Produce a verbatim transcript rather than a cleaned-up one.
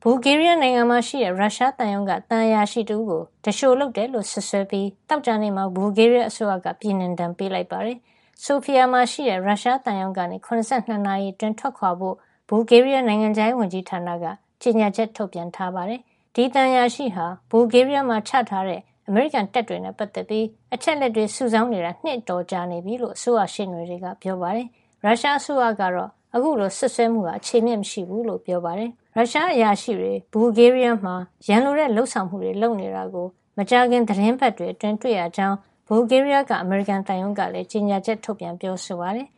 ဘူလ်ဂေးရီးယားနိုင်ငံမှာရှိတဲ့ရုရှားသံရုံးကသံအရာရှိတဦးကိုတရှိုလုပ်တယ်လို့စွပ်စွဲပြီးသောကြာနေ့မှာဘူလ်ဂေးရီးယားအစိုးရကပြည်နှင်ဒဏ်ပေးလိုက်ပါတယ်။ဆိုဖီယာမှာရှိတဲ့ရုရှားသံရုံးကနေ၇၂နာရီအတွင်းထွက်ခွာဖို့ဘူလ်ဂေးရီးယားနိုင်ငံခြားရေးဝန်ကြီးဌာနကကြေညာချက်ထုတ်ပြန်ထားပါတယ်။ဒီသံအရာရှိဟာဘူလ်ဂေးရီးယားမှာချထားတဲ့အမေရိကန်တပ်တွေနဲ့ပတ်သက်ပြီးအချက်လက်တွေစုဆောင်းနေတာနှစ်တော်ကြာနေပြီလို့အစိုးရရှေ့နေတွေကပြောပါတယ်။ရုရှားအစိုးရကတော့အခုလိုဆွဆွဲမှုဟာအခြေမြင့်မရှိဘူးလို့ပြောပါတယ်။ရုရှားအရာရှိတွေဘူလ်ဂေးရီးယားမှာရန်လိုတဲ့လှုပ်ဆောင်မှုတွေလုပ်နေတာကိုမကြာခင်သတင်းပတ်တွေအတွင်းတွေ့ရကြောင်းဘူလ်ဂေးရီးယားကအမေရိကန်သံရုံးကလည်းကြေညာချက်ထုတ်ပြန်ပြောဆိုပါတယ်